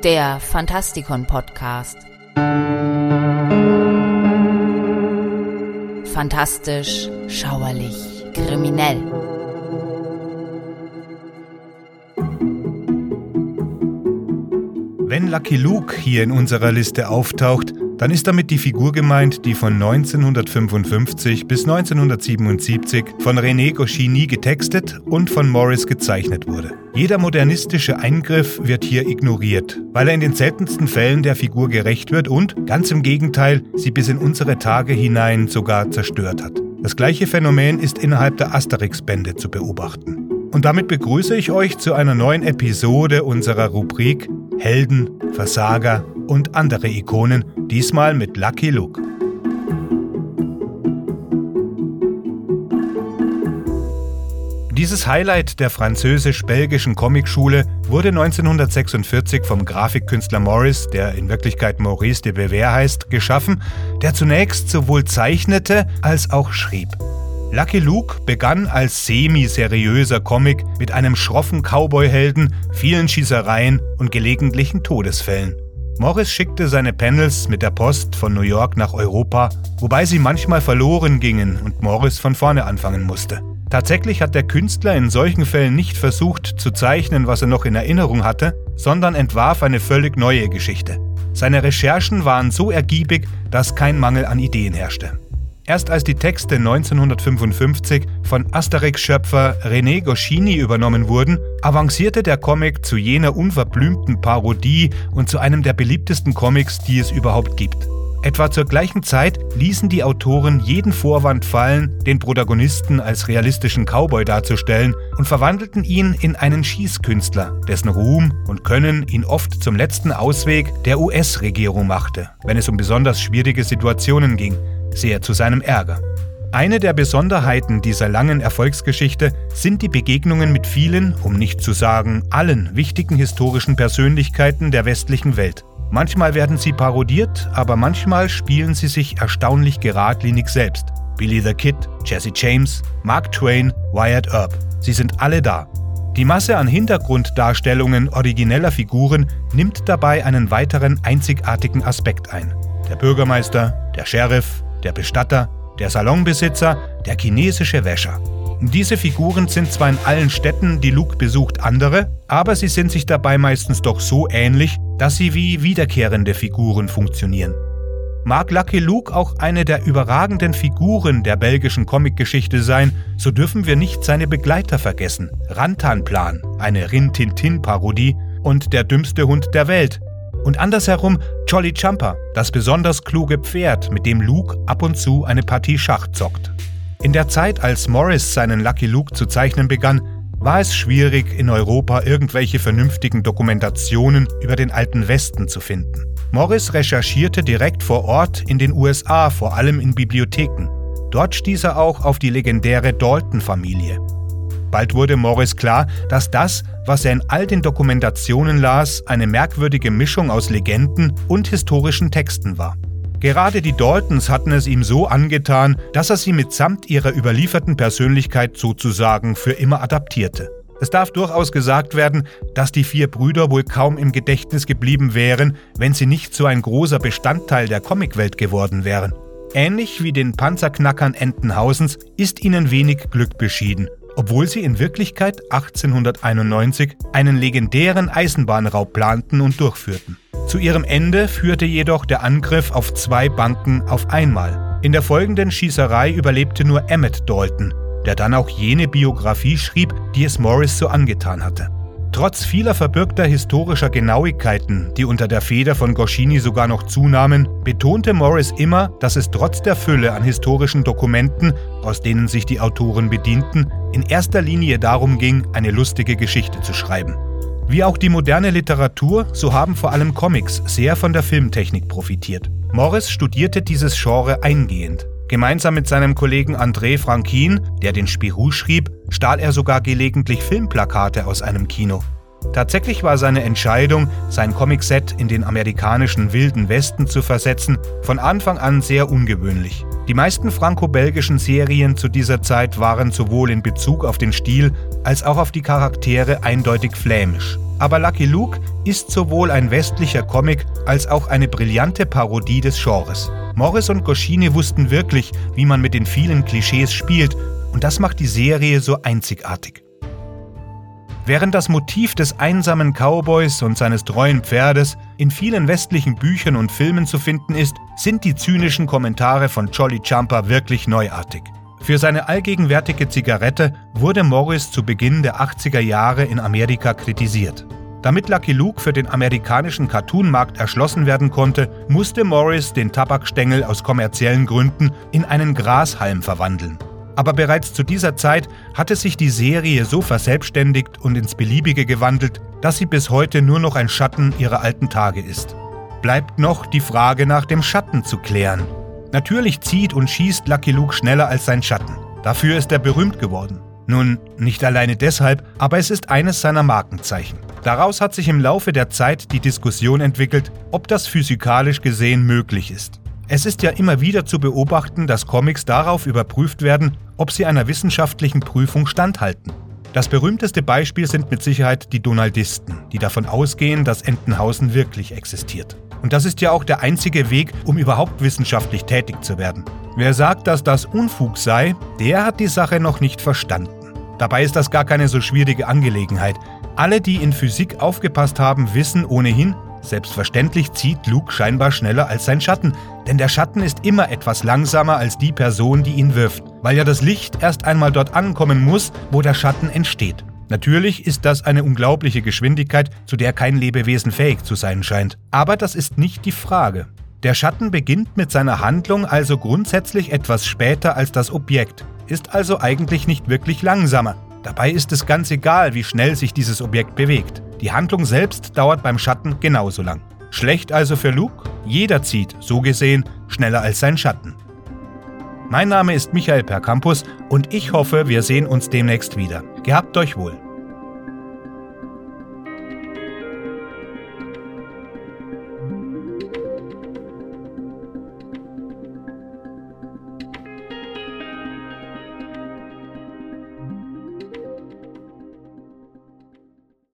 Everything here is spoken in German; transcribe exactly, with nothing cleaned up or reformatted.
Der Fantastikon-Podcast. Fantastisch, schauerlich, kriminell. Wenn Lucky Luke hier in unserer Liste auftaucht, dann ist damit die Figur gemeint, die von neunzehnhundertfünfundfünfzig bis neunzehnhundertsiebenundsiebzig von René Goscinny getextet und von Morris gezeichnet wurde. Jeder modernistische Eingriff wird hier ignoriert, weil er in den seltensten Fällen der Figur gerecht wird und, ganz im Gegenteil, sie bis in unsere Tage hinein sogar zerstört hat. Das gleiche Phänomen ist innerhalb der Asterix-Bände zu beobachten. Und damit begrüße ich euch zu einer neuen Episode unserer Rubrik Helden, Versager und andere Ikonen, diesmal mit Lucky Luke. Dieses Highlight der französisch-belgischen Comicschule wurde neunzehnhundertsechsundvierzig vom Grafikkünstler Morris, der in Wirklichkeit Maurice de Bévert heißt, geschaffen, der zunächst sowohl zeichnete als auch schrieb. Lucky Luke begann als semi-seriöser Comic mit einem schroffen Cowboy-Helden, vielen Schießereien und gelegentlichen Todesfällen. Morris schickte seine Panels mit der Post von New York nach Europa, wobei sie manchmal verloren gingen und Morris von vorne anfangen musste. Tatsächlich hat der Künstler in solchen Fällen nicht versucht zu zeichnen, was er noch in Erinnerung hatte, sondern entwarf eine völlig neue Geschichte. Seine Recherchen waren so ergiebig, dass kein Mangel an Ideen herrschte. Erst als die Texte neunzehnhundertfünfundfünfzig von Asterix-Schöpfer René Goscinny übernommen wurden, avancierte der Comic zu jener unverblümten Parodie und zu einem der beliebtesten Comics, die es überhaupt gibt. Etwa zur gleichen Zeit ließen die Autoren jeden Vorwand fallen, den Protagonisten als realistischen Cowboy darzustellen und verwandelten ihn in einen Schießkünstler, dessen Ruhm und Können ihn oft zum letzten Ausweg der U S-Regierung machte, wenn es um besonders schwierige Situationen ging. Sehr zu seinem Ärger. Eine der Besonderheiten dieser langen Erfolgsgeschichte sind die Begegnungen mit vielen, um nicht zu sagen allen wichtigen historischen Persönlichkeiten der westlichen Welt. Manchmal werden sie parodiert, aber manchmal spielen sie sich erstaunlich geradlinig selbst. Billy the Kid, Jesse James, Mark Twain, Wyatt Earp. Sie sind alle da. Die Masse an Hintergrunddarstellungen origineller Figuren nimmt dabei einen weiteren einzigartigen Aspekt ein. Der Bürgermeister, der Sheriff, der Bestatter, der Salonbesitzer, der chinesische Wäscher. Diese Figuren sind zwar in allen Städten, die Luke besucht, andere, aber sie sind sich dabei meistens doch so ähnlich, dass sie wie wiederkehrende Figuren funktionieren. Mag Lucky Luke auch eine der überragenden Figuren der belgischen Comicgeschichte sein, so dürfen wir nicht seine Begleiter vergessen. Rantanplan, eine Rin-Tin-Tin-Parodie und der dümmste Hund der Welt. Und andersherum Jolly Jumper, das besonders kluge Pferd, mit dem Luke ab und zu eine Partie Schach zockt. In der Zeit, als Morris seinen Lucky Luke zu zeichnen begann, war es schwierig, in Europa irgendwelche vernünftigen Dokumentationen über den alten Westen zu finden. Morris recherchierte direkt vor Ort in den U S A, vor allem in Bibliotheken. Dort stieß er auch auf die legendäre Dalton-Familie. Bald wurde Morris klar, dass das, was er in all den Dokumentationen las, eine merkwürdige Mischung aus Legenden und historischen Texten war. Gerade die Daltons hatten es ihm so angetan, dass er sie mitsamt ihrer überlieferten Persönlichkeit sozusagen für immer adaptierte. Es darf durchaus gesagt werden, dass die vier Brüder wohl kaum im Gedächtnis geblieben wären, wenn sie nicht so ein großer Bestandteil der Comicwelt geworden wären. Ähnlich wie den Panzerknackern Entenhausens ist ihnen wenig Glück beschieden, obwohl sie in Wirklichkeit achtzehnhunderteinundneunzig einen legendären Eisenbahnraub planten und durchführten. Zu ihrem Ende führte jedoch der Angriff auf zwei Banken auf einmal. In der folgenden Schießerei überlebte nur Emmett Dalton, der dann auch jene Biografie schrieb, die es Morris so angetan hatte. Trotz vieler verbürgter historischer Genauigkeiten, die unter der Feder von Goscinny sogar noch zunahmen, betonte Morris immer, dass es trotz der Fülle an historischen Dokumenten, aus denen sich die Autoren bedienten, in erster Linie darum ging, eine lustige Geschichte zu schreiben. Wie auch die moderne Literatur, so haben vor allem Comics sehr von der Filmtechnik profitiert. Morris studierte dieses Genre eingehend. Gemeinsam mit seinem Kollegen André Franquin, der den Spirou schrieb, stahl er sogar gelegentlich Filmplakate aus einem Kino. Tatsächlich war seine Entscheidung, sein Comicset in den amerikanischen Wilden Westen zu versetzen, von Anfang an sehr ungewöhnlich. Die meisten franco-belgischen Serien zu dieser Zeit waren sowohl in Bezug auf den Stil als auch auf die Charaktere eindeutig flämisch. Aber Lucky Luke ist sowohl ein westlicher Comic als auch eine brillante Parodie des Genres. Morris und Goscinny wussten wirklich, wie man mit den vielen Klischees spielt, und das macht die Serie so einzigartig. Während das Motiv des einsamen Cowboys und seines treuen Pferdes in vielen westlichen Büchern und Filmen zu finden ist, sind die zynischen Kommentare von Jolly Jumper wirklich neuartig. Für seine allgegenwärtige Zigarette wurde Morris zu Beginn der achtziger Jahre in Amerika kritisiert. Damit Lucky Luke für den amerikanischen Cartoonmarkt erschlossen werden konnte, musste Morris den Tabakstängel aus kommerziellen Gründen in einen Grashalm verwandeln. Aber bereits zu dieser Zeit hatte sich die Serie so verselbstständigt und ins Beliebige gewandelt, dass sie bis heute nur noch ein Schatten ihrer alten Tage ist. Bleibt noch die Frage nach dem Schatten zu klären. Natürlich zieht und schießt Lucky Luke schneller als sein Schatten. Dafür ist er berühmt geworden. Nun, nicht alleine deshalb, aber es ist eines seiner Markenzeichen. Daraus hat sich im Laufe der Zeit die Diskussion entwickelt, ob das physikalisch gesehen möglich ist. Es ist ja immer wieder zu beobachten, dass Comics darauf überprüft werden, ob sie einer wissenschaftlichen Prüfung standhalten. Das berühmteste Beispiel sind mit Sicherheit die Donaldisten, die davon ausgehen, dass Entenhausen wirklich existiert. Und das ist ja auch der einzige Weg, um überhaupt wissenschaftlich tätig zu werden. Wer sagt, dass das Unfug sei, der hat die Sache noch nicht verstanden. Dabei ist das gar keine so schwierige Angelegenheit. Alle, die in Physik aufgepasst haben, wissen ohnehin, selbstverständlich zieht Luke scheinbar schneller als sein Schatten, denn der Schatten ist immer etwas langsamer als die Person, die ihn wirft, weil ja das Licht erst einmal dort ankommen muss, wo der Schatten entsteht. Natürlich ist das eine unglaubliche Geschwindigkeit, zu der kein Lebewesen fähig zu sein scheint. Aber das ist nicht die Frage. Der Schatten beginnt mit seiner Handlung also grundsätzlich etwas später als das Objekt, ist also eigentlich nicht wirklich langsamer. Dabei ist es ganz egal, wie schnell sich dieses Objekt bewegt. Die Handlung selbst dauert beim Schatten genauso lang. Schlecht also für Luke? Jeder zieht, so gesehen, schneller als sein Schatten. Mein Name ist Michael Percampus und ich hoffe, wir sehen uns demnächst wieder. Gehabt euch wohl.